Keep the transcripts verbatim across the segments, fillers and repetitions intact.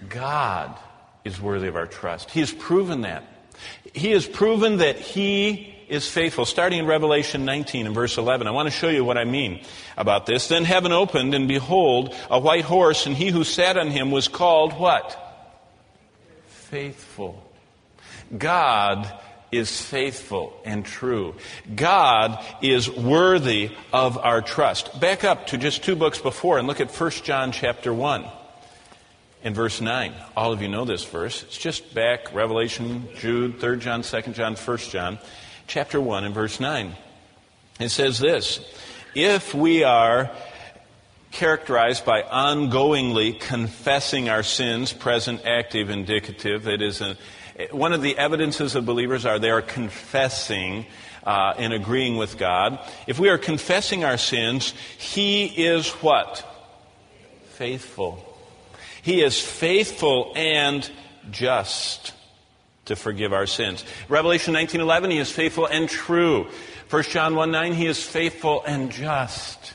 God is worthy of our trust. He has proven that. He has proven that He is faithful. Starting in Revelation nineteen and verse eleven, I want to show you what I mean about this. Then heaven opened, and behold, a white horse, and he who sat on him was called what? Faithful. God is faithful and true. God is worthy of our trust. Back up to just two books before and look at First John chapter one and verse nine. All of you know this verse. It's just back, Revelation, Jude, Third John, Second John, First John, chapter one and verse nine. It says this: if we are characterized by ongoingly confessing our sins, present, active, indicative, that is a one of the evidences of believers are they are confessing uh, and agreeing with God. If we are confessing our sins, He is what? Faithful. He is faithful and just to forgive our sins. Revelation nineteen eleven, He is faithful and true. First John one nine, He is faithful and just.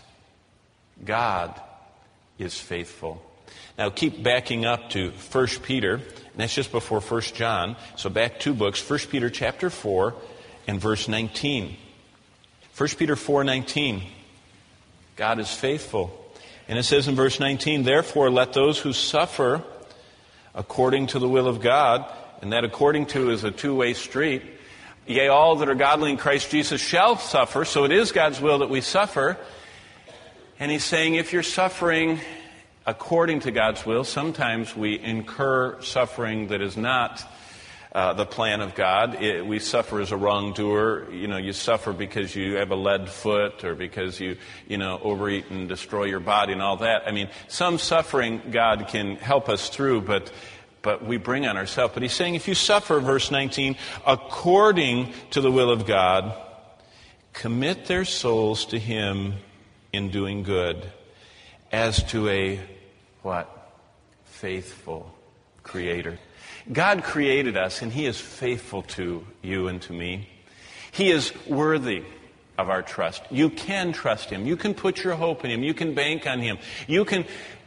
God is faithful. Now keep backing up to First Peter. And that's just before First John. So back two books, First Peter chapter four and verse nineteen. First Peter four nineteen. God is faithful. And it says in verse nineteen, therefore let those who suffer according to the will of God, and that according to is a two-way street, yea, all that are godly in Christ Jesus shall suffer. So it is God's will that we suffer. And he's saying if you're suffering according to God's will, sometimes we incur suffering that is not uh, the plan of God. It, we suffer as a wrongdoer. You know, you suffer because you have a lead foot or because you, you know, overeat and destroy your body and all that. I mean, some suffering God can help us through, but but we bring on ourselves. But he's saying if you suffer, verse nineteen, according to the will of God, commit their souls to Him in doing good, as to a, what? Faithful Creator. God created us, and He is faithful to you and to me. He is worthy of our trust. You can trust Him. You can put your hope in Him. You can bank on Him. You can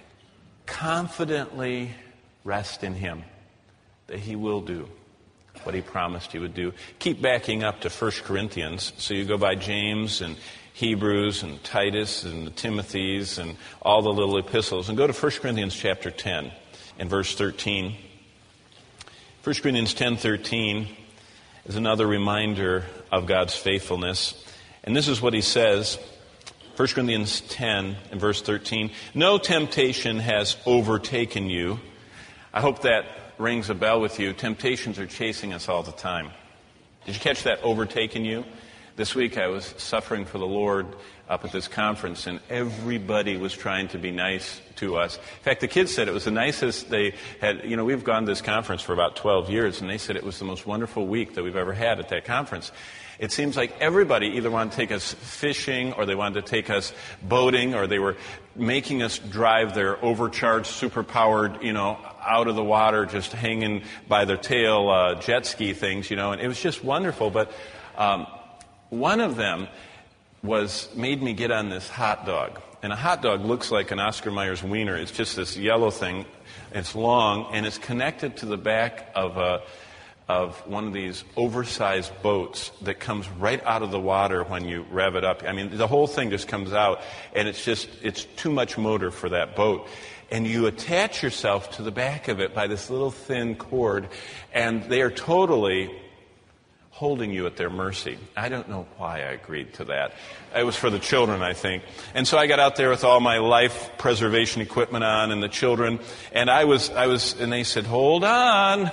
confidently rest in Him that He will do what He promised He would do. Keep backing up to First Corinthians. So you go by James and Hebrews and Titus and the Timothys and all the little epistles. And go to First Corinthians chapter ten and verse thirteen. First Corinthians ten thirteen is another reminder of God's faithfulness. And this is what he says. First Corinthians ten and verse thirteen. No temptation has overtaken you. I hope that rings a bell with you. Temptations are chasing us all the time. Did you catch that, overtaken you? This week I was suffering for the Lord up at this conference, and everybody was trying to be nice to us. In fact, the kids said it was the nicest they had. You know, we've gone to this conference for about twelve years, and they said it was the most wonderful week that we've ever had at that conference. It seems like everybody either wanted to take us fishing, or they wanted to take us boating, or they were making us drive their overcharged, super-powered, you know, out of the water, just hanging by their tail uh, jet ski things, you know, and it was just wonderful. But um, one of them was made me get on this hot dog. And a hot dog looks like an Oscar Mayer wiener. It's just this yellow thing. It's long, and it's connected to the back of a of one of these oversized boats that comes right out of the water when you rev it up. I mean, the whole thing just comes out, and it's just, it's too much motor for that boat. And you attach yourself to the back of it by this little thin cord, and they are totally holding you at their mercy. I don't know why I agreed to that. It was for the children, I think. And so I got out there with all my life preservation equipment on and the children, and I was, I was, and they said, hold on.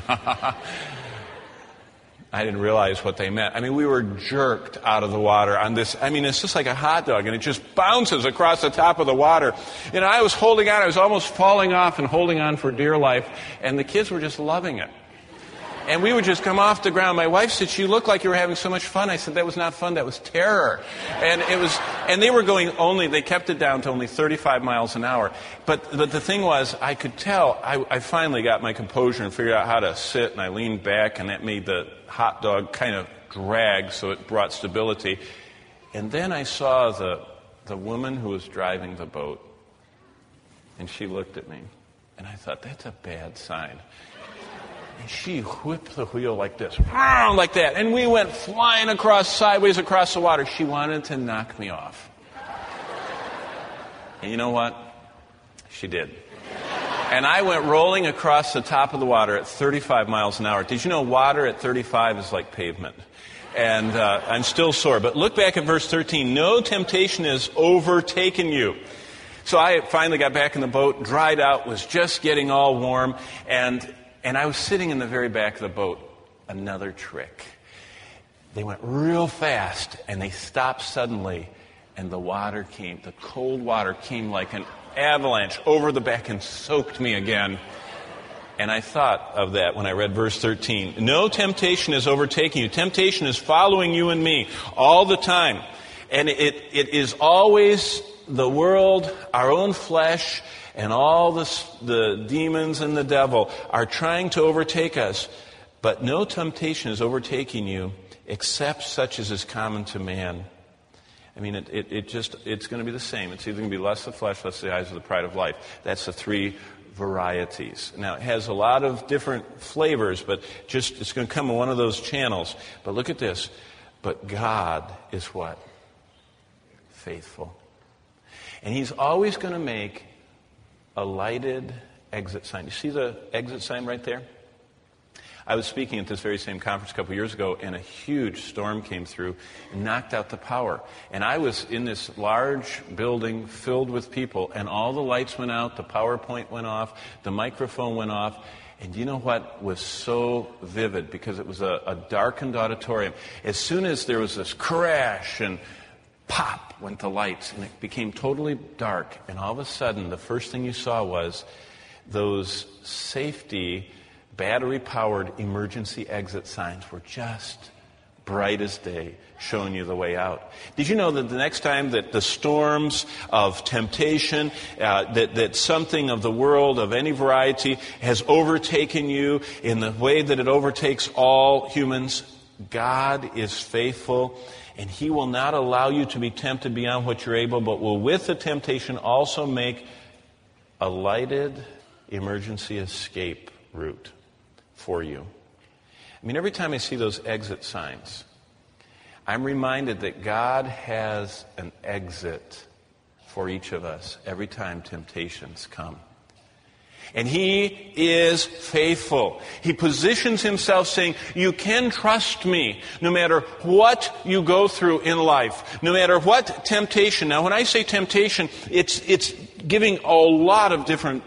I didn't realize what they meant. I mean, we were jerked out of the water on this. I mean, it's just like a hot dog, and it just bounces across the top of the water. You know, I was holding on. I was almost falling off and holding on for dear life, and the kids were just loving it. And we would just come off the ground. My wife said, you look like you were having so much fun. I said, that was not fun. That was terror. And it was, and they were going only, they kept it down to only thirty-five miles an hour. But, but the thing was, I could tell, I, I finally got my composure and figured out how to sit, and I leaned back, and that made the hot dog kind of drag, so it brought stability. And then I saw the, the woman who was driving the boat, and she looked at me. And I thought, that's a bad sign. And she whipped the wheel like this, like that. And we went flying across, sideways across the water. She wanted to knock me off. And you know what? She did. And I went rolling across the top of the water at thirty-five miles an hour. Did you know water at thirty-five is like pavement? And uh, I'm still sore. But look back at verse thirteen. No temptation has overtaken you. So I finally got back in the boat, dried out, was just getting all warm, and and I was sitting in the very back of the boat. Another trick. They went real fast, and they stopped suddenly, and the water came, the cold water came like an avalanche over the back and soaked me again. And I thought of that when I read verse thirteen. No temptation is overtaking you. Temptation is following you and me all the time. And it, it is always the world, our own flesh, and all the, the demons and the devil are trying to overtake us. But no temptation is overtaking you except such as is common to man. I mean, it, it, it just, it's going to be the same. It's either going to be lust of the flesh, lust of the eyes, or the pride of life. That's the three varieties. Now, it has a lot of different flavors, but just, it's going to come in one of those channels. But look at this. But God is what? Faithful. And He's always going to make a lighted exit sign. You see the exit sign right there? I was speaking at this very same conference a couple years ago, and a huge storm came through and knocked out the power. And I was in this large building filled with people, and all the lights went out, the PowerPoint went off, the microphone went off. And you know what was so vivid? Because it was a, a darkened auditorium. As soon as there was this crash and pop went the lights, and it became totally dark. And all of a sudden, the first thing you saw was those safety battery-powered emergency exit signs were just bright as day, showing you the way out. Did you know that the next time that the storms of temptation, uh, that, that something of the world of any variety has overtaken you in the way that it overtakes all humans, God is faithful, and He will not allow you to be tempted beyond what you're able, but will with the temptation also make a lighted emergency escape route for you. I mean, every time I see those exit signs, I'm reminded that God has an exit for each of us every time temptations come. And He is faithful. He positions Himself saying, you can trust me no matter what you go through in life, no matter what temptation. Now, when I say temptation, it's it's giving a lot of different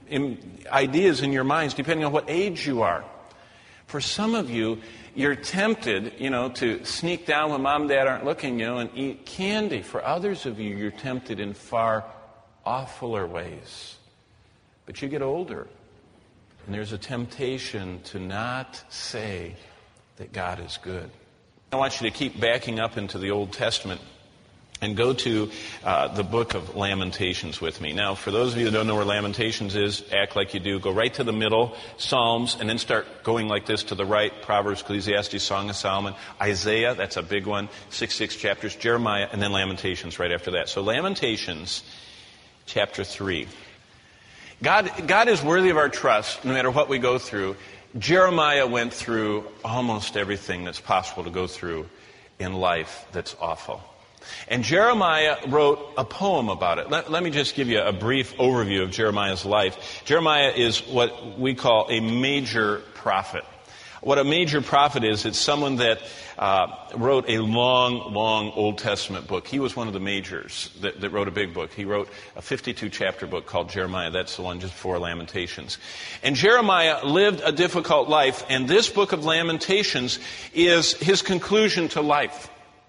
ideas in your minds depending on what age you are. For some of you, you're tempted, you know, to sneak down when mom and dad aren't looking, you know, and eat candy. For others of you, you're tempted in far awfuler ways. But you get older, and there's a temptation to not say that God is good. I want you to keep backing up into the Old Testament and go to uh, the book of Lamentations with me. Now, for those of you that don't know where Lamentations is, act like you do. Go right to the middle, Psalms, and then start going like this to the right. Proverbs, Ecclesiastes, Song of Solomon, Isaiah, that's a big one, six, six chapters, Jeremiah, and then Lamentations right after that. So Lamentations, chapter three. God, God is worthy of our trust no matter what we go through. Jeremiah went through almost everything that's possible to go through in life that's awful. And Jeremiah wrote a poem about it. Let, let me just give you a brief overview of Jeremiah's life. Jeremiah is what we call a major prophet. What a major prophet is, it's someone that uh, wrote a long, long Old Testament book. He was one of the majors that, that wrote a big book. He wrote a fifty-two chapter book called Jeremiah. That's the one just before Lamentations. And Jeremiah lived a difficult life, and this book of Lamentations is his conclusion to life.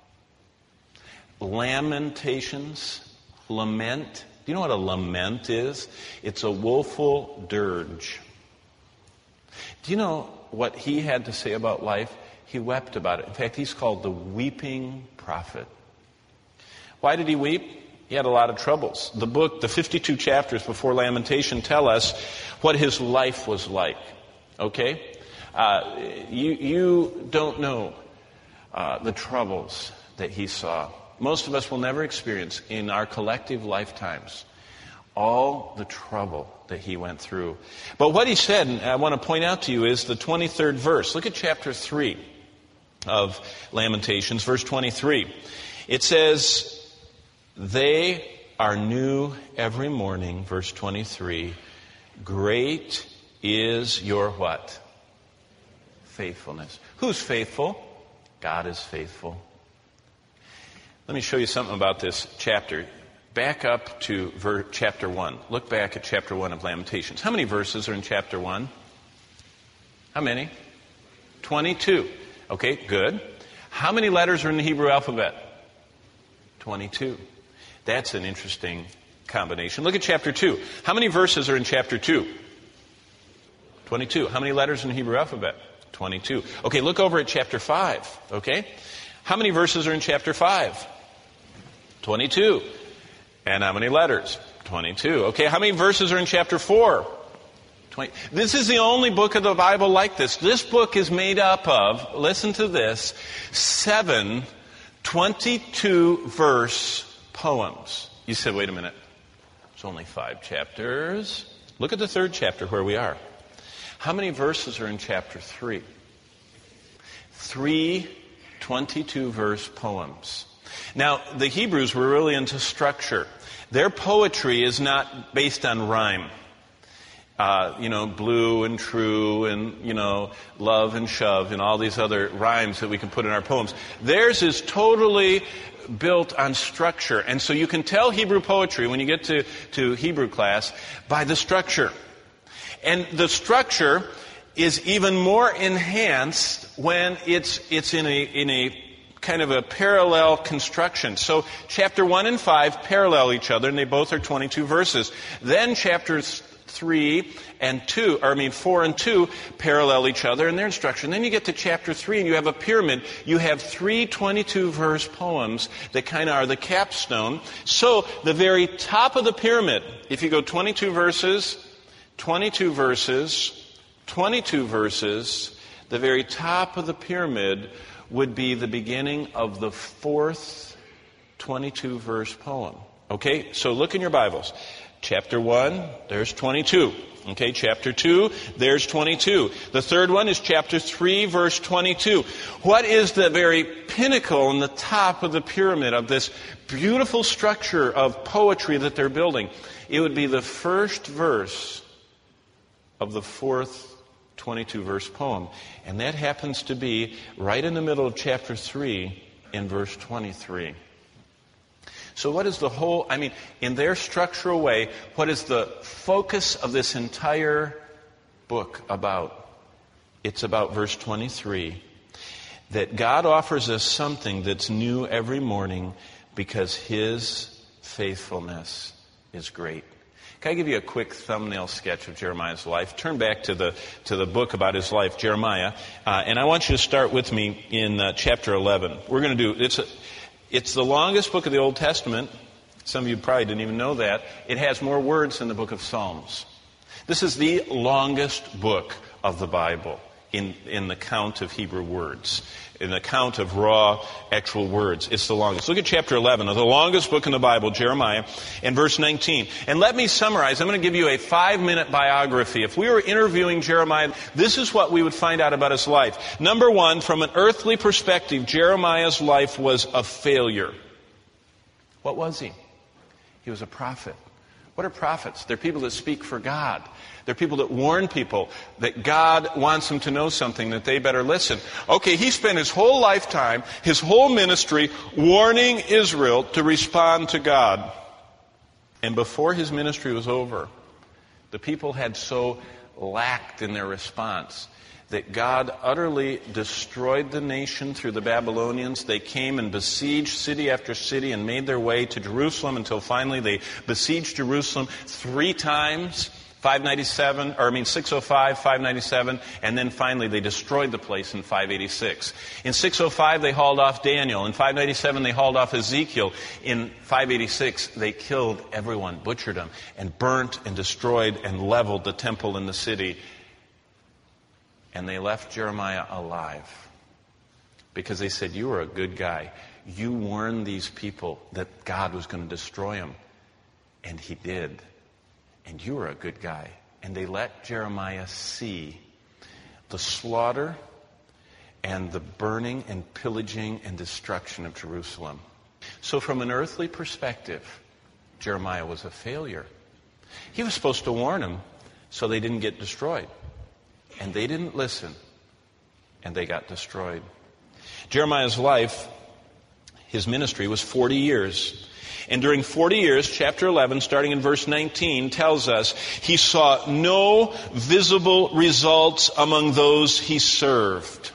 Lamentations, lament. Do you know what a lament is? It's a woeful dirge. Do you know what he had to say about life? He wept about it. In fact, he's called the weeping prophet. Why did he weep? He had a lot of troubles. The book, the fifty-two chapters before Lamentation tell us what his life was like. Okay? Uh, you, you don't know uh, the troubles that he saw. Most of us will never experience in our collective lifetimes all the trouble that he went through. But what he said, and I want to point out to you, is the twenty-third verse. Look at chapter three of Lamentations, verse twenty-three. It says, they are new every morning, verse twenty-three. Great is your what? Faithfulness. Who's faithful? God is faithful. Let me show you something about this chapter. Back up to ver- chapter one. Look back at chapter one of Lamentations. How many verses are in chapter one? How many? twenty-two. Okay, good. How many letters are in the Hebrew alphabet? twenty-two. That's an interesting combination. Look at chapter two. How many verses are in chapter two? twenty-two. How many letters in the Hebrew alphabet? twenty-two. Okay, look over at chapter five. Okay? How many verses are in chapter five? twenty-two. And how many letters? twenty-two. Okay, how many verses are in chapter four? twenty. This is the only book of the Bible like this. This book is made up of, listen to this, seven twenty-two verse poems. You said, wait a minute. It's only five chapters. Look at the third chapter where we are. How many verses are in chapter three? Three twenty-two verse poems. Now, the Hebrews were really into structure. Their poetry is not based on rhyme. Uh, you know, blue and true and, you know, love and shove and all these other rhymes that we can put in our poems. Theirs is totally built on structure. And so you can tell Hebrew poetry when you get to, to Hebrew class by the structure. And the structure is even more enhanced when it's it's in a in a kind of a parallel construction. So chapter one and five parallel each other, and they both are twenty-two verses. Then chapters three and two, or I mean four and two, parallel each other in their instruction. Then you get to chapter three, and you have a pyramid. You have three twenty-two verse poems that kind of are the capstone. So the very top of the pyramid, if you go twenty-two verses, twenty-two verses, twenty-two verses, the very top of the pyramid would be the beginning of the fourth twenty-two verse poem. Okay, so look in your Bibles. Chapter one, there's twenty-two. Okay, chapter two, there's twenty-two. The third one is chapter three, verse twenty-two. What is the very pinnacle and the top of the pyramid of this beautiful structure of poetry that they're building? It would be the first verse of the fourth twenty-two verse poem. And that happens to be right in the middle of chapter three in verse twenty-three. So what is the whole, I mean, in their structural way, what is the focus of this entire book about? It's about verse twenty-three. That God offers us something that's new every morning because His faithfulness is great. Can I give you a quick thumbnail sketch of Jeremiah's life? Turn back to the to the book about his life, Jeremiah, uh, and I want you to start with me in uh, chapter eleven. We're going to do it's a, it's the longest book of the Old Testament. Some of you probably didn't even know that. It has more words than the book of Psalms. This is the longest book of the Bible in in the count of Hebrew words. In the count of raw, actual words. It's the longest. Look at chapter eleven of the longest book in the Bible, Jeremiah, and verse nineteen. And let me summarize. I'm going to give you a five-minute biography. If we were interviewing Jeremiah, this is what we would find out about his life. Number one, from an earthly perspective, Jeremiah's life was a failure. What was he? He was a prophet. What are prophets? They're people that speak for God. They're people that warn people that God wants them to know something, that they better listen. Okay, he spent his whole lifetime, his whole ministry, warning Israel to respond to God. And before his ministry was over, the people had so lacked in their response that God utterly destroyed the nation through the Babylonians. They came and besieged city after city and made their way to Jerusalem until finally they besieged Jerusalem three times, five ninety-seven, or I mean six oh five, five ninety-seven, and then finally they destroyed the place in five eighty-six. In six oh five they hauled off Daniel. In five ninety-seven they hauled off Ezekiel. In five eighty-six they killed everyone, butchered them, and burnt and destroyed and leveled the temple in the city. And they left Jeremiah alive because they said, you were a good guy. You warned these people that God was going to destroy them. And he did. and you are a good guy. And they let Jeremiah see the slaughter and the burning and pillaging and destruction of Jerusalem. So from an earthly perspective, Jeremiah was a failure. He was supposed to warn them so they didn't get destroyed. And they didn't listen, and they got destroyed. Jeremiah's life, his ministry, was forty years. And during forty years, chapter eleven, starting in verse nineteen, tells us he saw no visible results among those he served.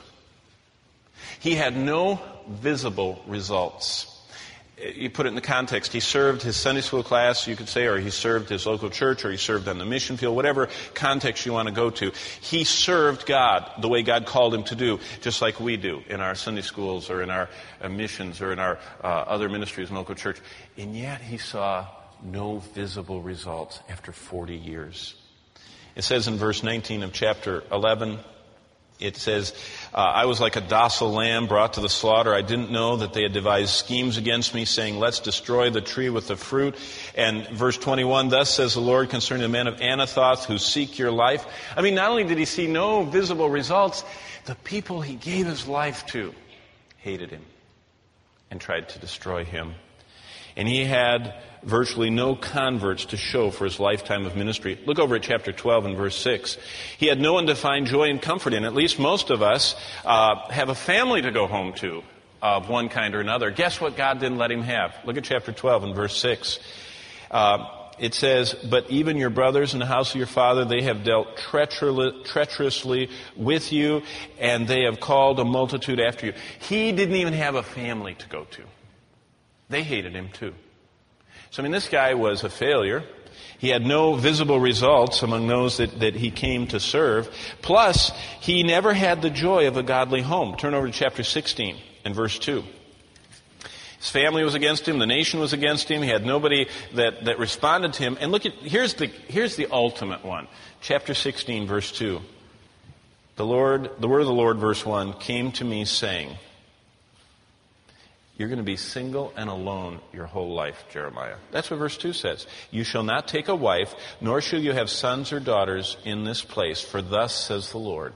He had no visible results. You put it in the context. He served his Sunday school class, you could say, or he served his local church, or he served on the mission field, whatever context you want to go to. He served God the way God called him to do, just like we do in our Sunday schools or in our uh, missions or in our uh, other ministries in local church. And yet he saw no visible results after forty years. It says in verse nineteen of chapter eleven, it says, uh, I was like a docile lamb brought to the slaughter. I didn't know that they had devised schemes against me, saying, let's destroy the tree with the fruit. And verse twenty-one, thus says the Lord concerning the men of Anathoth who seek your life. I mean, not only did he see no visible results, the people he gave his life to hated him and tried to destroy him. And he had virtually no converts to show for his lifetime of ministry. Look over at chapter twelve and verse six. He had no one to find joy and comfort in. At least most of us uh, have a family to go home to of one kind or another. Guess what God didn't let him have? Look at chapter twelve and verse six. Uh, it says, but even your brothers in the house of your father, they have dealt treacherously with you, and they have called a multitude after you. He didn't even have a family to go to. They hated him too. So, I mean, this guy was a failure. He had no visible results among those that, that he came to serve. Plus, he never had the joy of a godly home. Turn over to chapter sixteen and verse two. His family was against him. The nation was against him. He had nobody that, that responded to him. And look at, here's the, here's the ultimate one. Chapter sixteen, verse two. The Lord, the word of the Lord, verse one, came to me saying, you're going to be single and alone your whole life, Jeremiah. That's what verse two says. You shall not take a wife, nor shall you have sons or daughters in this place, for thus says the Lord.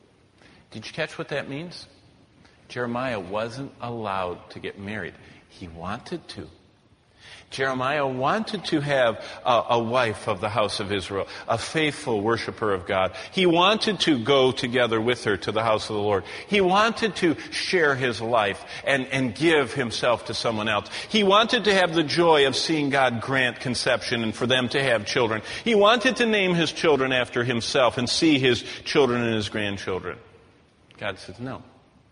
Did you catch what that means? Jeremiah wasn't allowed to get married. He wanted to. Jeremiah wanted to have a, a wife of the house of Israel, a faithful worshiper of God. He wanted to go together with her to the house of the Lord. He wanted to share his life and, and give himself to someone else. He wanted to have the joy of seeing God grant conception and for them to have children. He wanted to name his children after himself and see his children and his grandchildren. God says, no.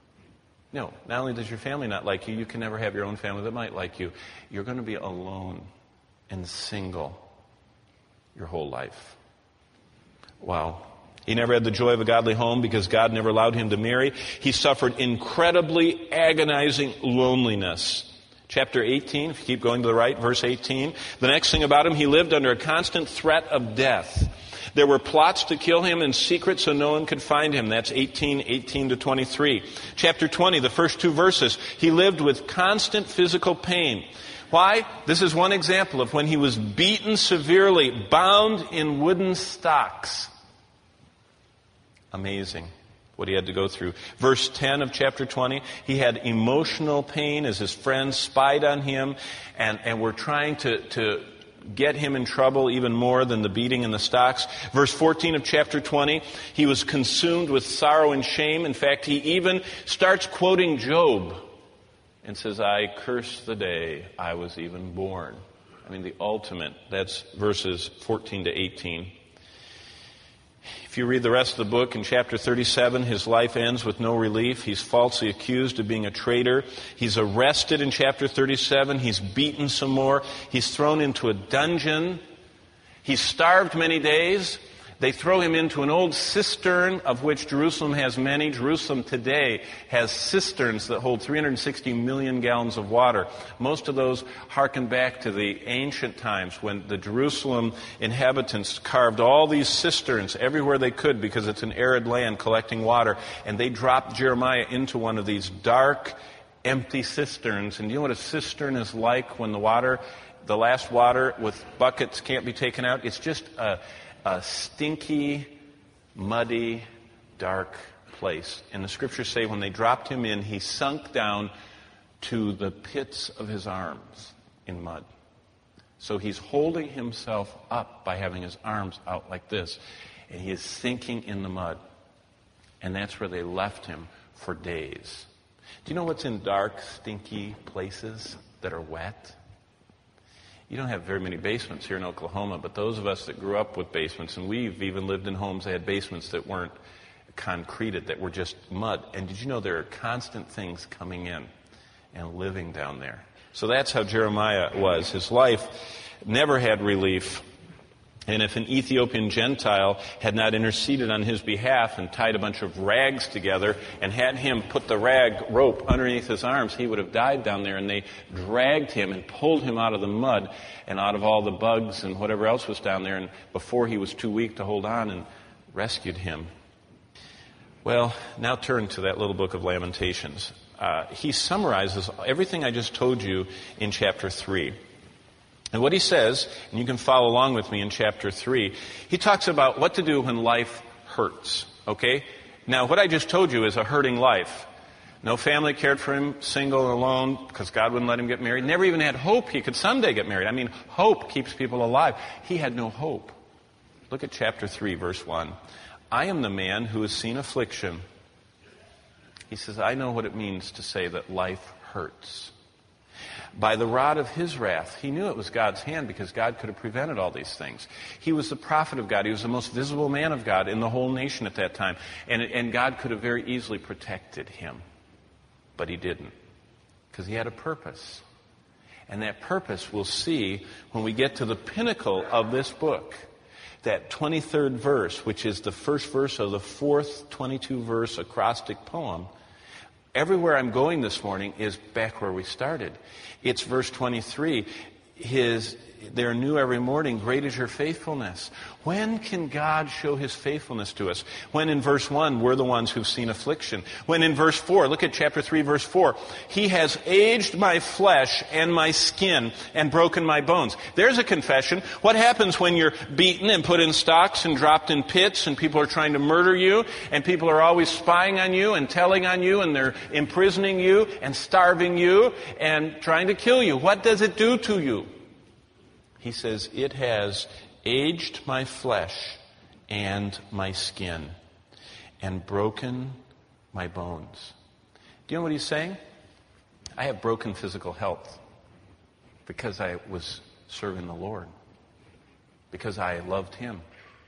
No, not only does your family not like you, you can never have your own family that might like you. You're going to be alone and single your whole life. Wow. He never had the joy of a godly home because God never allowed him to marry. He suffered incredibly agonizing loneliness. Chapter eighteen, if you keep going to the right, verse eighteen. The next thing about him, he lived under a constant threat of death. There were plots to kill him in secret so no one could find him. That's eighteen, eighteen to twenty-three. Chapter twenty, the first two verses. He lived with constant physical pain. Why? This is one example of when he was beaten severely, bound in wooden stocks. Amazing what he had to go through. Verse ten of chapter twenty, he had emotional pain as his friends spied on him and, and were trying to... to get him in trouble even more than the beating in the stocks. Verse fourteen of chapter twenty, he was consumed with sorrow and shame. In fact, he even starts quoting Job and says, I curse the day I was even born. I mean, the ultimate. That's verses fourteen to eighteen. If you read the rest of the book, in chapter thirty-seven, his life ends with no relief. He's falsely accused of being a traitor. He's arrested in chapter thirty-seven. He's beaten some more. He's thrown into a dungeon. He's starved many days. They throw him into an old cistern, of which Jerusalem has many. Jerusalem today has cisterns that hold three hundred sixty million gallons of water. Most of those harken back to the ancient times when the Jerusalem inhabitants carved all these cisterns everywhere they could because it's an arid land collecting water. And they dropped Jeremiah into one of these dark, empty cisterns. And you know what a cistern is like when the water the last water with buckets can't be taken out. It's just a, a stinky, muddy, dark place. And the scriptures say when they dropped him in, he sunk down to the pits of his arms in mud. So he's holding himself up by having his arms out like this. And he is sinking in the mud. And that's where they left him for days. Do you know what's in dark, stinky places that are wet? You don't have very many basements here in Oklahoma, but those of us that grew up with basements, and we've even lived in homes that had basements that weren't concreted, that were just mud. And did you know there are constant things coming in and living down there? So that's how Jeremiah was. His life never had relief. And if an Ethiopian Gentile had not interceded on his behalf and tied a bunch of rags together and had him put the rag rope underneath his arms, he would have died down there. And they dragged him and pulled him out of the mud and out of all the bugs and whatever else was down there. And before he was too weak to hold on, and rescued him. Well, now turn to that little book of Lamentations. Uh, he summarizes everything I just told you in chapter three. And what he says, and you can follow along with me in chapter three, he talks about what to do when life hurts, okay? Now, what I just told you is a hurting life. No family cared for him, single and alone, because God wouldn't let him get married. Never even had hope he could someday get married. I mean, hope keeps people alive. He had no hope. Look at chapter three, verse one. I am the man who has seen affliction. He says, I know what it means to say that life hurts. By the rod of his wrath. He knew it was God's hand because God could have prevented all these things. He was the prophet of God. He was the most visible man of God in the whole nation at that time. And, and God could have very easily protected him. But he didn't. Because he had a purpose. And that purpose we'll see when we get to the pinnacle of this book. That twenty-third verse, which is the first verse of the fourth twenty-two verse acrostic poem. Everywhere I'm going this morning is back where we started. It's verse twenty-three. His, they're new every morning. Great is your faithfulness. When can God show his faithfulness to us? When in verse one, we're the ones who've seen affliction. When in verse four, look at chapter three, verse four. He has aged my flesh and my skin and broken my bones. There's a confession. What happens when you're beaten and put in stocks and dropped in pits and people are trying to murder you and people are always spying on you and telling on you and they're imprisoning you and starving you and trying to kill you? What does it do to you? He says, it has aged my flesh and my skin and broken my bones. Do you know what he's saying? I have broken physical health because I was serving the Lord, because I loved him.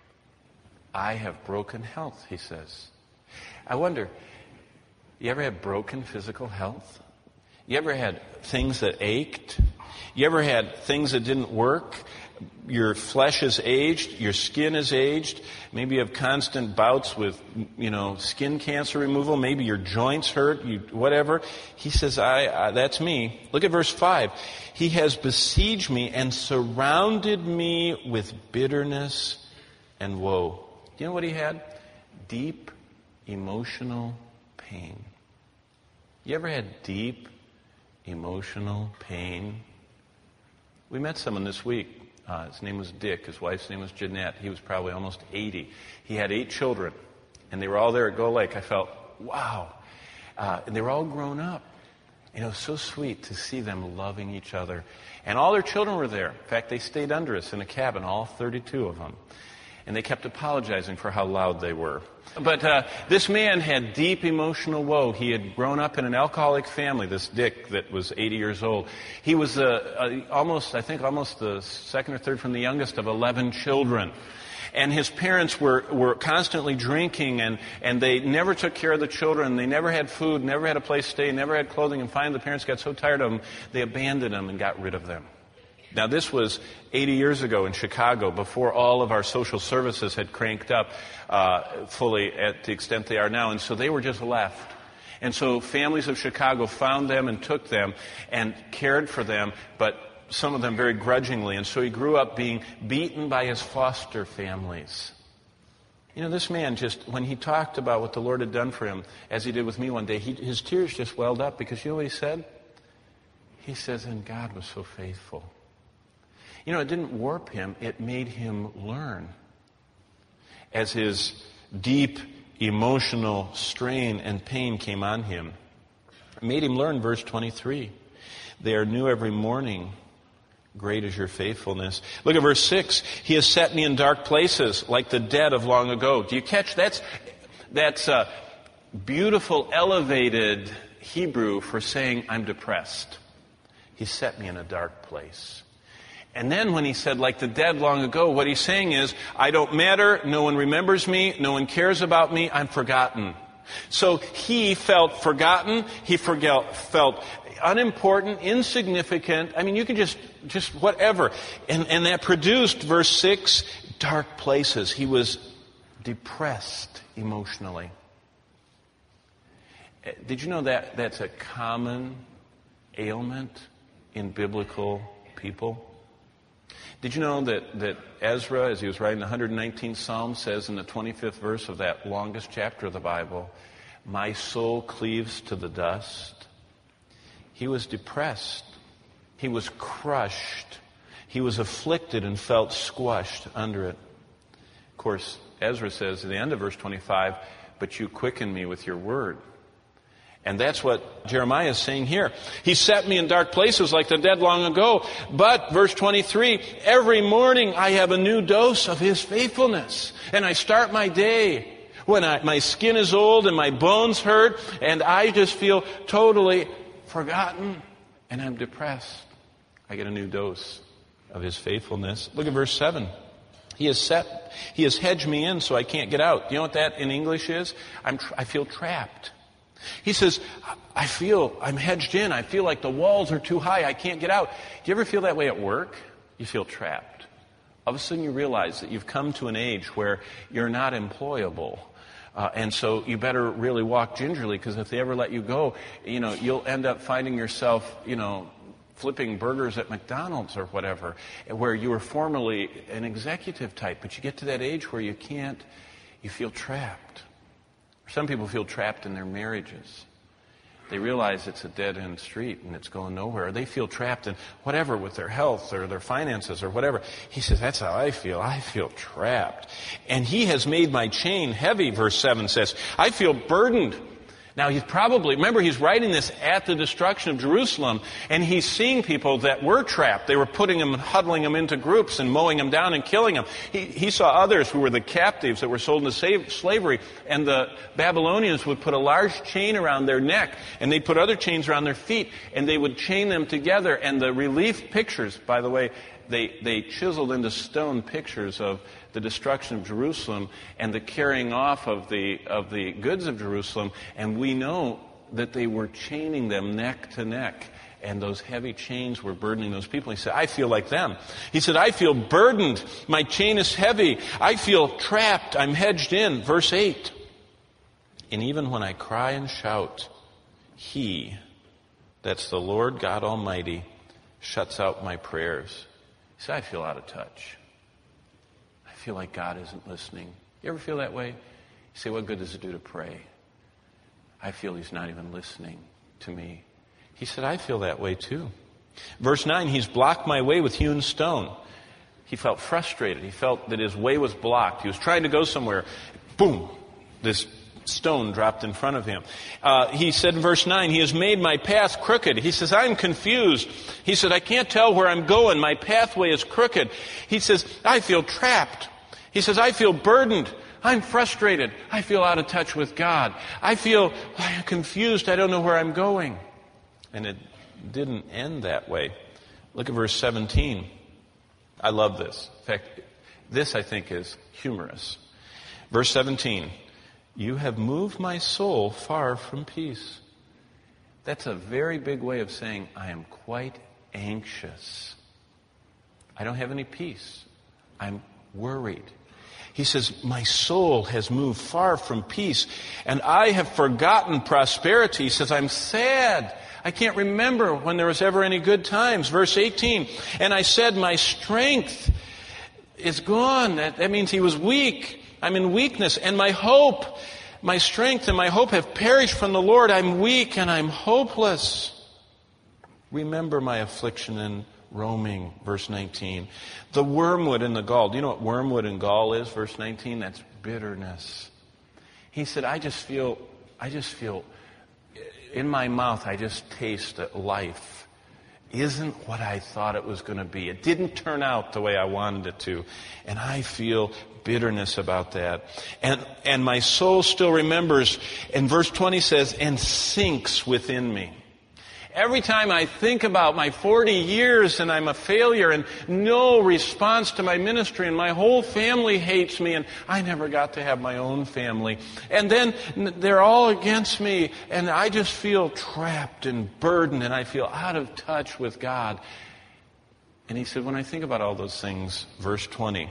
I have broken health, he says. I wonder, you ever had broken physical health? You ever had things that ached? You ever had things that didn't work? Your flesh is aged, your skin is aged. Maybe you have constant bouts with, you know, skin cancer removal. Maybe your joints hurt, you, whatever. He says, I, I, that's me. Look at verse five. He has besieged me and surrounded me with bitterness and woe. Do you know what he had? Deep emotional pain. You ever had deep emotional pain? We met someone this week. Uh, his name was Dick. His wife's name was Jeanette. He was probably almost eighty. He had eight children, and they were all there at Gull Lake. I felt, wow. Uh, and they were all grown up. And it was so sweet to see them loving each other. And all their children were there. In fact, they stayed under us in a cabin, all thirty-two of them. And they kept apologizing for how loud they were. But uh, this man had deep emotional woe. He had grown up in an alcoholic family, this Dick that was eighty years old. He was uh, uh, almost, I think, almost the second or third from the youngest of eleven children. And his parents were, were constantly drinking, and, and they never took care of the children. They never had food, never had a place to stay, never had clothing. And finally, the parents got so tired of them, they abandoned them and got rid of them. Now, this was eighty years ago in Chicago, before all of our social services had cranked up uh, fully at the extent they are now. And so they were just left. And so families of Chicago found them and took them and cared for them, but some of them very grudgingly. And so he grew up being beaten by his foster families. You know, this man just, when he talked about what the Lord had done for him, as he did with me one day, he, his tears just welled up because you know what he said? He says, and God was so faithful. You know, it didn't warp him. It made him learn. As his deep emotional strain and pain came on him, it made him learn, verse twenty-three. They are new every morning. Great is your faithfulness. Look at verse six. He has set me in dark places like the dead of long ago. Do you catch? That's, that's a beautiful, elevated Hebrew for saying I'm depressed. He set me in a dark place. And then when he said, like the dead long ago, what he's saying is, I don't matter, no one remembers me, no one cares about me, I'm forgotten. So he felt forgotten, he forgot, felt unimportant, insignificant. I mean, you can just, just whatever. And, and that produced, verse six, dark places. He was depressed emotionally. Did you know that that's a common ailment in biblical people? Did you know that, that Ezra, as he was writing the one hundred nineteenth Psalm, says in the twenty-fifth verse of that longest chapter of the Bible, my soul cleaves to the dust? He was depressed. He was crushed. He was afflicted and felt squashed under it. Of course, Ezra says at the end of verse twenty-five, but you quicken me with your word. And that's what Jeremiah is saying here. He set me in dark places like the dead long ago. But, verse twenty-three, every morning I have a new dose of His faithfulness. And I start my day when I, my skin is old and my bones hurt and I just feel totally forgotten and I'm depressed. I get a new dose of His faithfulness. Look at verse seven. He has set, He has hedged me in so I can't get out. You know what that in English is? I'm, I feel trapped. He says, I feel, I'm hedged in. I feel like the walls are too high. I can't get out. Do you ever feel that way at work? You feel trapped. All of a sudden you realize that you've come to an age where you're not employable. Uh, and so you better really walk gingerly, because if they ever let you go, you know, you'll end up finding yourself, you know, flipping burgers at McDonald's or whatever, where you were formerly an executive type. But you get to that age where you can't, you feel trapped. Some people feel trapped in their marriages. They realize it's a dead-end street and it's going nowhere. Or they feel trapped in whatever with their health or their finances or whatever. He says, that's how I feel. I feel trapped. And He has made my chain heavy, verse seven says. I feel burdened. Now, he's probably, remember, he's writing this at the destruction of Jerusalem, and he's seeing people that were trapped. They were putting them, huddling them into groups and mowing them down and killing them. He, he saw others who were the captives that were sold into save, slavery, and the Babylonians would put a large chain around their neck, and they'd put other chains around their feet, and they would chain them together. And the relief pictures, by the way, they, they chiseled into stone pictures of the destruction of Jerusalem and the carrying off of the of the goods of Jerusalem, and we know that they were chaining them neck to neck, and those heavy chains were burdening those people. He said, I feel like them. He said, I feel burdened. My chain is heavy. I feel trapped. I'm hedged in. Verse eight. And even when I cry and shout, He, that's the Lord God Almighty, shuts out my prayers. He said, I feel out of touch. I feel like God isn't listening. You ever feel that way? You say, what good does it do to pray? I feel He's not even listening to me. He said, I feel that way too. Verse nine, He's blocked my way with hewn stone. He felt frustrated. He felt that his way was blocked. He was trying to go somewhere. Boom! This stone dropped in front of him. Uh, he said in verse nine, He has made my path crooked. He says, I'm confused. He said, I can't tell where I'm going. My pathway is crooked. He says, I feel trapped. He says, I feel burdened. I'm frustrated. I feel out of touch with God. I feel I'm confused. I don't know where I'm going. And it didn't end that way. Look at verse seventeen. I love this. In fact, this I think is humorous. Verse seventeen. You have moved my soul far from peace. That's a very big way of saying I am quite anxious. I don't have any peace. I'm worried. He says, my soul has moved far from peace, and I have forgotten prosperity. He says, I'm sad. I can't remember when there was ever any good times. Verse eighteen, and I said, my strength is gone. That, that means he was weak. I'm in weakness, and my hope, my strength and my hope have perished from the Lord. I'm weak and I'm hopeless. Remember my affliction and roaming, verse nineteen. The wormwood and the gall. Do you know what wormwood and gall is, verse nineteen? That's bitterness. He said, I just feel, I just feel, in my mouth, I just taste that life isn't what I thought it was going to be. It didn't turn out the way I wanted it to. And I feel bitterness about that. And, and my soul still remembers, and verse twenty says, and sinks within me. Every time I think about my forty years and I'm a failure and no response to my ministry and my whole family hates me and I never got to have my own family. And then they're all against me and I just feel trapped and burdened and I feel out of touch with God. And he said, when I think about all those things, verse twenty,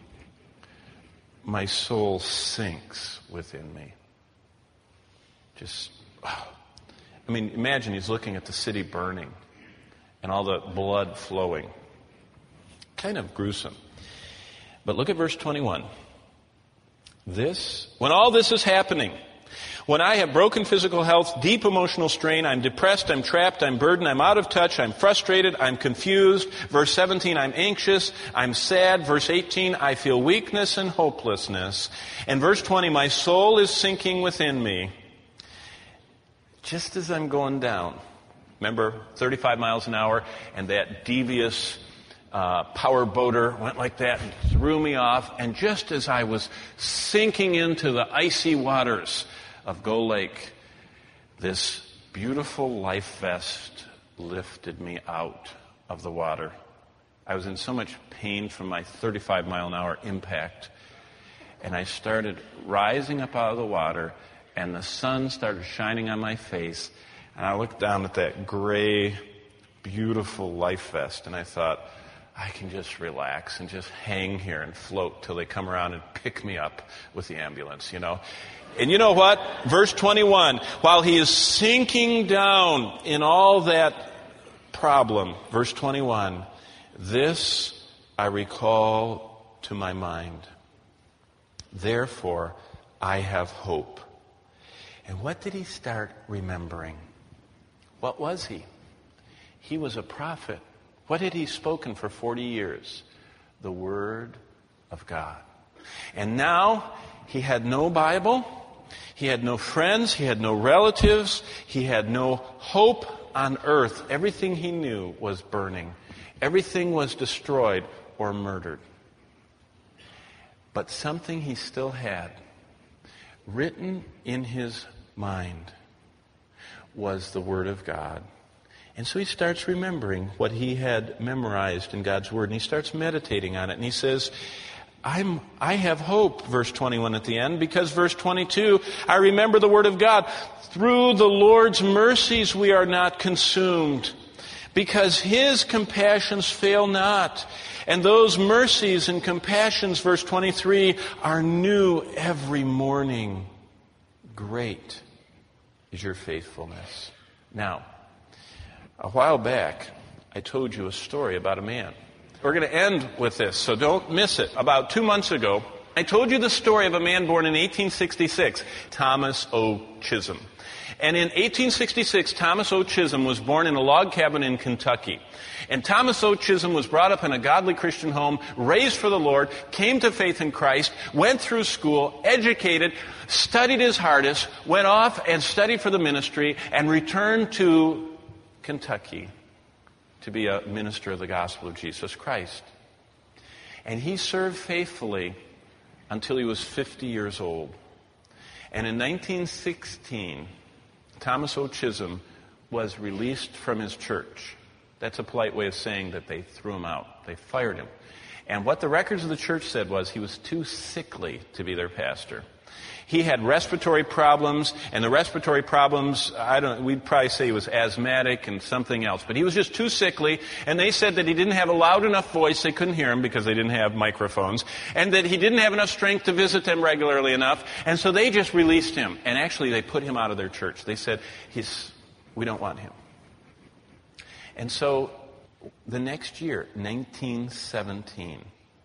my soul sinks within me. Just, oh. I mean, imagine he's looking at the city burning and all the blood flowing. Kind of gruesome. But look at verse twenty-one. This, when all this is happening, when I have broken physical health, deep emotional strain, I'm depressed, I'm trapped, I'm burdened, I'm out of touch, I'm frustrated, I'm confused. Verse seventeen, I'm anxious, I'm sad. Verse eighteen, I feel weakness and hopelessness. And verse twenty, my soul is sinking within me. Just as I'm going down, remember, thirty-five miles an hour, and that devious uh, power boater went like that and threw me off. And just as I was sinking into the icy waters of Gull Lake, this beautiful life vest lifted me out of the water. I was in so much pain from my thirty-five mile an hour impact. And I started rising up out of the water, and the sun started shining on my face, and I looked down at that gray, beautiful life vest, and I thought, I can just relax and just hang here and float till they come around and pick me up with the ambulance, you know. And you know what? Verse twenty-one, while he is sinking down in all that problem, verse twenty-one, this I recall to my mind. Therefore, I have hope. And what did he start remembering? What was he? He was a prophet. What had he spoken for forty years? The Word of God. And now he had no Bible. He had no friends. He had no relatives. He had no hope on earth. Everything he knew was burning. Everything was destroyed or murdered. But something he still had, written in his mind, was the Word of God. And so he starts remembering what he had memorized in God's Word, and he starts meditating on it. And he says, I'm, I have hope, verse twenty-one at the end, because verse twenty-two, I remember the Word of God. Through the Lord's mercies we are not consumed, because His compassions fail not. And those mercies and compassions, verse twenty-three, are new every morning. Great is your faithfulness. Now, a while back, I told you a story about a man. We're going to end with this, so don't miss it. About two months ago, I told you the story of a man born in eighteen sixty-six, Thomas O. Chisholm. And in eighteen sixty-six, Thomas O. Chisholm was born in a log cabin in Kentucky. And Thomas O. Chisholm was brought up in a godly Christian home, raised for the Lord, came to faith in Christ, went through school, educated, studied his hardest, went off and studied for the ministry, and returned to Kentucky to be a minister of the gospel of Jesus Christ. And he served faithfully until he was fifty years old. And in nineteen sixteen, Thomas O. Chisholm was released from his church. That's a polite way of saying that they threw him out. They fired him. And what the records of the church said was he was too sickly to be their pastor. He had respiratory problems, and the respiratory problems, I don't, we'd probably say he was asthmatic and something else, but he was just too sickly, and they said that he didn't have a loud enough voice, they couldn't hear him because they didn't have microphones, and that he didn't have enough strength to visit them regularly enough, and so they just released him, and actually they put him out of their church. They said, He's, we don't want him. And so the next year, nineteen seventeen,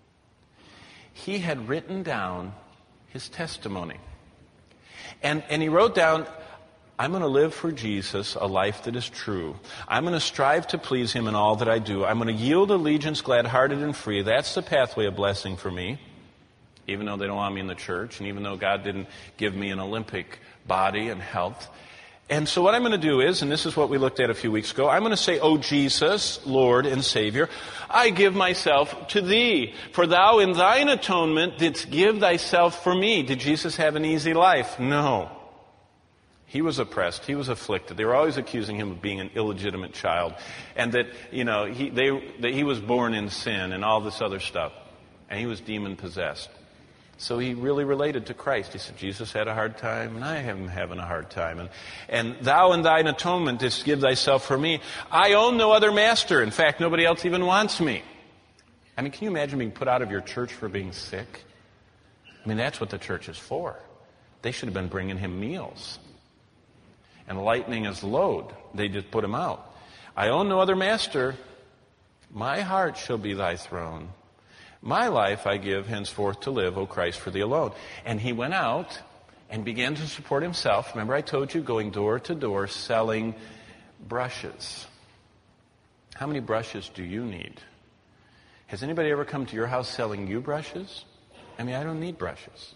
he had written down his testimony. And, and he wrote down, I'm going to live for Jesus a life that is true. I'm going to strive to please him in all that I do. I'm going to yield allegiance glad-hearted and free. That's the pathway of blessing for me, even though they don't want me in the church, and even though God didn't give me an Olympic body and health. And so what I'm going to do is, and this is what we looked at a few weeks ago, I'm going to say, "O Jesus, Lord and Savior, I give myself to thee. For thou in thine atonement didst give thyself for me." Did Jesus have an easy life? No. He was oppressed. He was afflicted. They were always accusing him of being an illegitimate child. And that, you know, he, they, that he was born in sin and all this other stuff. And he was demon-possessed. So he really related to Christ. He said, Jesus had a hard time, and I am having a hard time. And, and thou in thine atonement didst give thyself for me. I own no other master. In fact, nobody else even wants me. I mean, can you imagine being put out of your church for being sick? I mean, that's what the church is for. They should have been bringing him meals and lightening his load. They just put him out. I own no other master. My heart shall be thy throne. My life I give henceforth to live, O Christ, for thee alone. And he went out and began to support himself. Remember I told you, going door to door, selling brushes. How many brushes do you need? Has anybody ever come to your house selling you brushes? I mean, I don't need brushes.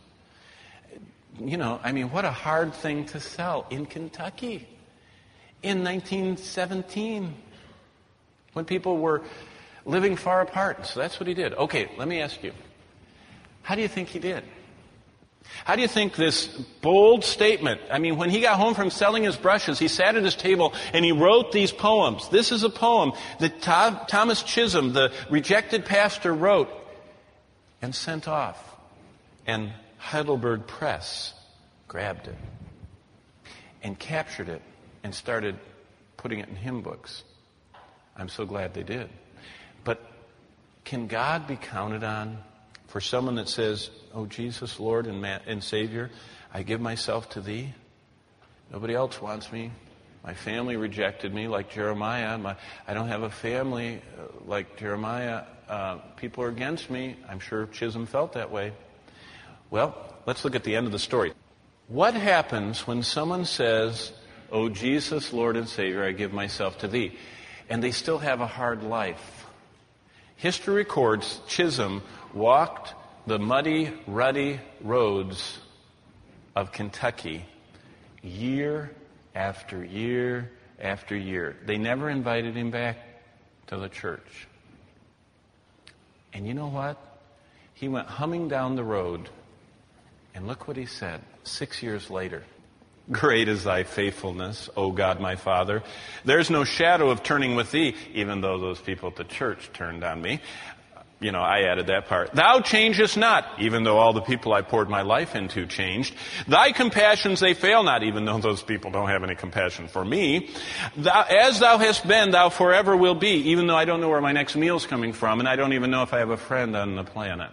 You know, I mean, what a hard thing to sell in Kentucky in nineteen seventeen when people were living far apart. So that's what he did. Okay, let me ask you. How do you think he did? How do you think this bold statement, I mean, when he got home from selling his brushes, he sat at his table and he wrote these poems. This is a poem that Thomas Chisholm, the rejected pastor, wrote and sent off. And Heidelberg Press grabbed it and captured it and started putting it in hymn books. I'm so glad they did. But can God be counted on for someone that says, "Oh, Jesus, Lord and, Ma- and Savior, I give myself to thee. Nobody else wants me. My family rejected me like Jeremiah. My, I don't have a family uh, like Jeremiah. Uh, people are against me." I'm sure Chisholm felt that way. Well, let's look at the end of the story. What happens when someone says, "Oh, Jesus, Lord and Savior, I give myself to thee," and they still have a hard life? History records Chisholm walked the muddy, rutty roads of Kentucky year after year after year. They never invited him back to the church. And you know what? He went humming down the road, and look what he said six years later. "Great is thy faithfulness, O God my Father. There's no shadow of turning with thee," even though those people at the church turned on me. You know, I added that part. "Thou changest not," even though all the people I poured my life into changed. "Thy compassions, they fail not," even though those people don't have any compassion for me. Thou, "as thou hast been, thou forever will be," even though I don't know where my next meal's coming from, and I don't even know if I have a friend on the planet.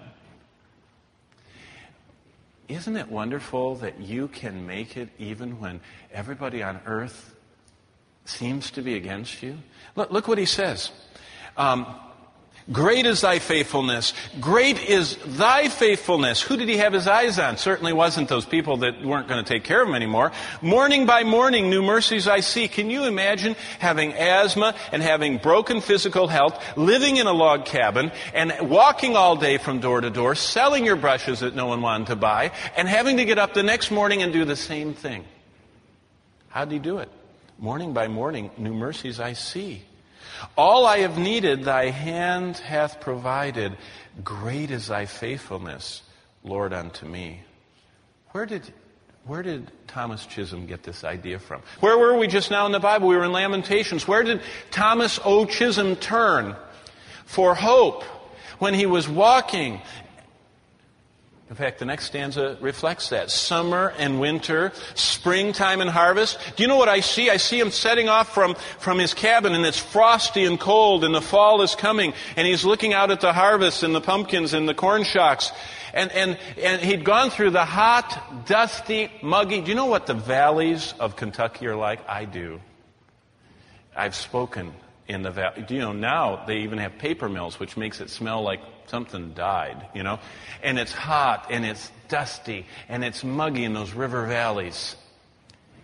Isn't it wonderful that you can make it even when everybody on earth seems to be against you? Look, look what he says. Um, "Great is thy faithfulness. Great is thy faithfulness." Who did he have his eyes on? Certainly wasn't those people that weren't going to take care of him anymore. "Morning by morning, new mercies I see." Can you imagine having asthma and having broken physical health, living in a log cabin, and walking all day from door to door, selling your brushes that no one wanted to buy, and having to get up the next morning and do the same thing? How did he do it? "Morning by morning, new mercies I see. All I have needed, thy hand hath provided. Great is thy faithfulness, Lord, unto me." Where did, where did Thomas Chisholm get this idea from? Where were we just now in the Bible? We were in Lamentations. Where did Thomas O. Chisholm turn for hope when he was walking? In fact, the next stanza reflects that. Summer and winter, springtime and harvest. Do you know what I see? I see him setting off from, from his cabin, and it's frosty and cold, and the fall is coming, and he's looking out at the harvest and the pumpkins and the corn shocks. And, and, and he'd gone through the hot, dusty, muggy. Do you know what the valleys of Kentucky are like? I do. I've spoken in the valley. Do you know, now they even have paper mills, which makes it smell like something died, you know? And it's hot, and it's dusty, and it's muggy in those river valleys.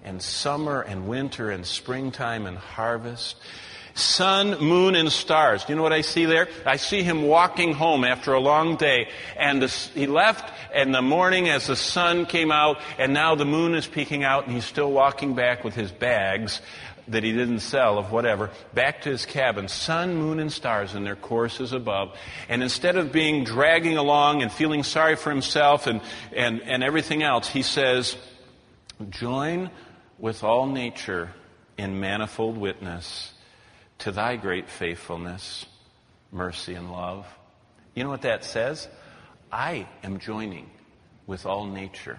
and summer and winter and springtime and harvest. Sun, moon, and stars. Do you know what I see there? I see him walking home after a long day. And the, he left in the morning as the sun came out, and now the moon is peeking out, and he's still walking back with his bags that he didn't sell of whatever, back to his cabin. Sun, moon, and stars in their courses above. And instead of being dragging along and feeling sorry for himself and, and, and everything else, he says, join with all nature in manifold witness to thy great faithfulness, mercy, and love. You know what that says? I am joining with all nature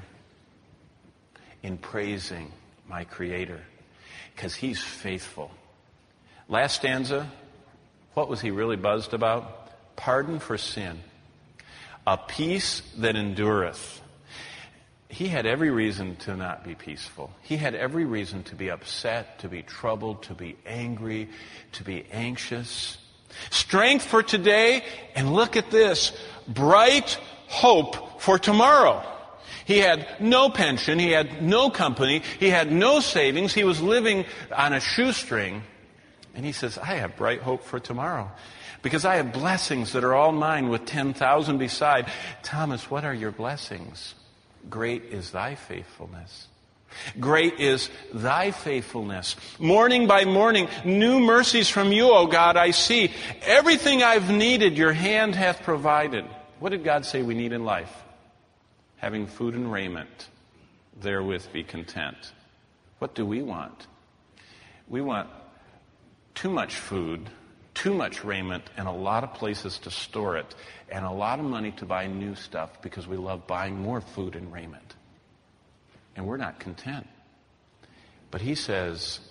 in praising my Creator because he's faithful. Last stanza, what was he really buzzed about? Pardon for sin, a peace that endureth. He had every reason to not be peaceful. He had every reason to be upset, to be troubled, to be angry, to be anxious. Strength for today, and look at this, bright hope for tomorrow. He had no pension, he had no company, he had no savings, he was living on a shoestring. And he says, I have bright hope for tomorrow because I have blessings that are all mine with ten thousand beside. Thomas, what are your blessings? Great is thy faithfulness. Great is thy faithfulness. Morning by morning, new mercies from you, O God, I see. Everything I've needed, your hand hath provided. What did God say we need in life? Having food and raiment, therewith be content. What do we want? We want too much food, too much raiment, and a lot of places to store it, and a lot of money to buy new stuff because we love buying more food and raiment. And we're not content. But he says,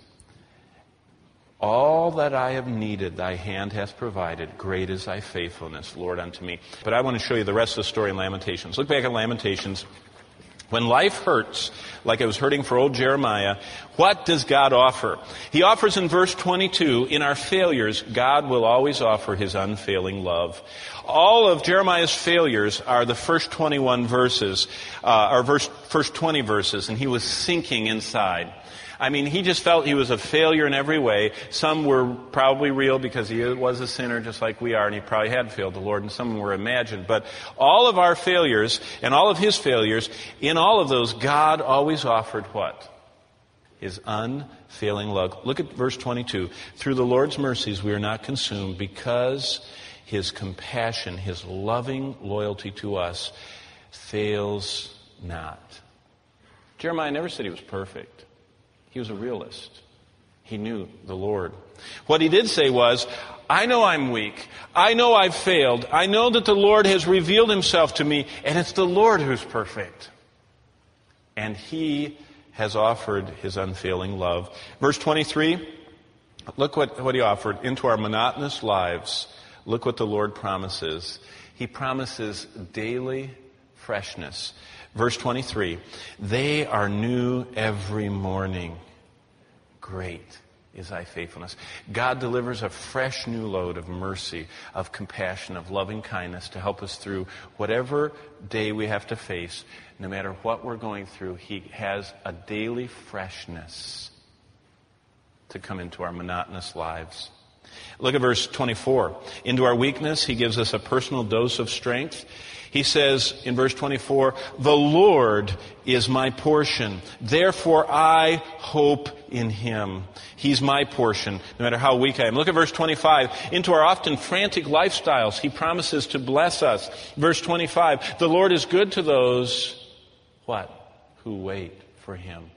all that I have needed, thy hand hath provided. Great is thy faithfulness, Lord, unto me. But I want to show you the rest of the story in Lamentations. Look back at Lamentations. When life hurts, like it was hurting for old Jeremiah, what does God offer? He offers in verse twenty-two, in our failures, God will always offer his unfailing love. All of Jeremiah's failures are the first twenty-one verses, uh, or verse, first twenty verses, and he was sinking inside. I mean, he just felt he was a failure in every way. Some were probably real because he was a sinner just like we are, and he probably had failed the Lord, and some were imagined. But all of our failures and all of his failures, in all of those, God always offered what? His unfailing love. Look at verse twenty-two. Through the Lord's mercies we are not consumed because his compassion, his loving loyalty to us fails not. Jeremiah never said he was perfect. He was a realist. He knew the Lord. What he did say was, I know I'm weak. I know I've failed. I know that the Lord has revealed himself to me, and it's the Lord who's perfect. And he has offered his unfailing love. Verse twenty-three, look what, what he offered. Into our monotonous lives, look what the Lord promises. He promises daily freshness. Verse twenty-three, they are new every morning. Great is thy faithfulness. God delivers a fresh new load of mercy, of compassion, of loving kindness to help us through whatever day we have to face. No matter what we're going through, he has a daily freshness to come into our monotonous lives. Look at verse twenty-four. Into our weakness, he gives us a personal dose of strength. He says in verse twenty-four, the Lord is my portion. Therefore I hope in him. He's my portion, no matter how weak I am. Look at verse twenty-five. Into our often frantic lifestyles, he promises to bless us. Verse twenty-five, the Lord is good to those, what? Who wait for him.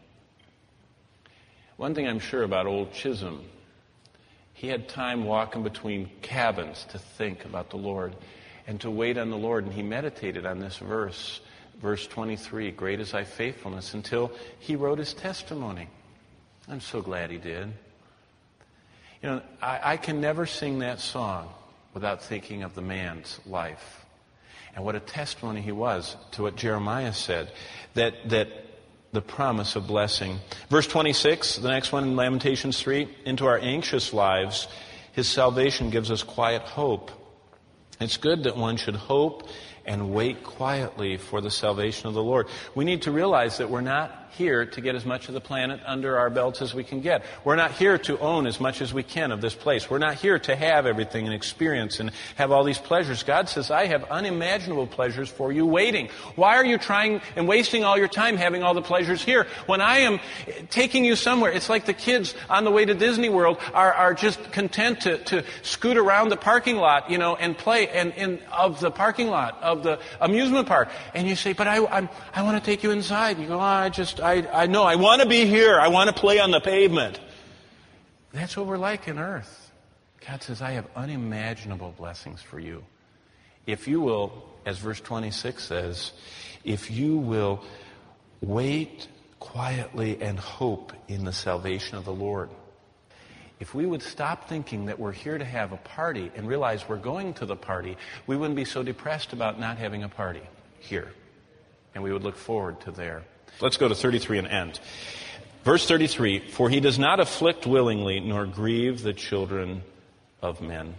One thing I'm sure about old Chisholm, he had time walking between cabins to think about the Lord and to wait on the Lord. And he meditated on this verse, verse twenty-three, great is thy faithfulness, until he wrote his testimony. I'm so glad he did. You know, I, I can never sing that song without thinking of the man's life and what a testimony he was to what Jeremiah said, that that the promise of blessing. Verse twenty-six, the next one in Lamentations three, into our anxious lives, his salvation gives us quiet hope. It's good that one should hope and wait quietly for the salvation of the Lord. We need to realize that we're not here to get as much of the planet under our belts as we can get. We're not here to own as much as we can of this place. We're not here to have everything and experience and have all these pleasures. God says, I have unimaginable pleasures for you waiting. Why are you trying and wasting all your time having all the pleasures here when I am taking you somewhere? It's like the kids on the way to Disney World are, are just content to, to scoot around the parking lot, you know, and play and, and of the parking lot, of the amusement park. And you say, but I, I'm, I want to take you inside. You go, oh, I just, I, I know, I want to be here. I want to play on the pavement. That's what we're like in earth. God says, I have unimaginable blessings for you. If you will, as verse twenty-six says, if you will wait quietly and hope in the salvation of the Lord. If we would stop thinking that we're here to have a party and realize we're going to the party, we wouldn't be so depressed about not having a party here. And we would look forward to there. Let's go to thirty-three and end. Verse thirty-three, for he does not afflict willingly nor grieve the children of men.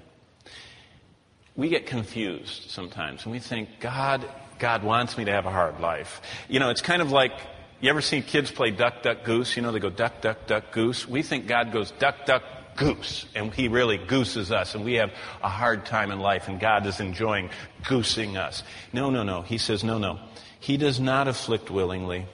We get confused sometimes and we think, God, God wants me to have a hard life. You know, it's kind of like, you ever seen kids play duck, duck, goose? You know, they go duck, duck, duck, goose. We think God goes duck, duck, goose. And he really gooses us. And we have a hard time in life. And God is enjoying goosing us. No, no, no. He says, no, no. He does not afflict willingly.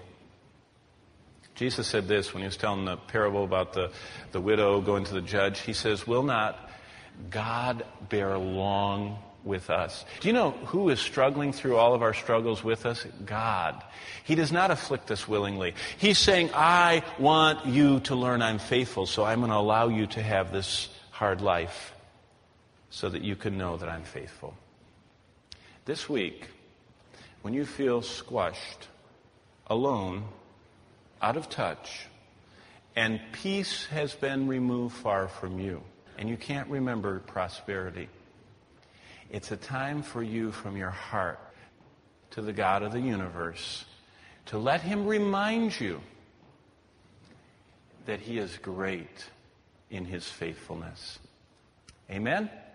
Jesus said this when he was telling the parable about the, the widow going to the judge. He says, will not God bear long with us? Do you know who is struggling through all of our struggles with us? God. He does not afflict us willingly. He's saying, I want you to learn I'm faithful, so I'm going to allow you to have this hard life so that you can know that I'm faithful. This week, when you feel squashed, alone, out of touch, and peace has been removed far from you, and you can't remember prosperity, it's a time for you from your heart to the God of the universe to let him remind you that he is great in his faithfulness. Amen?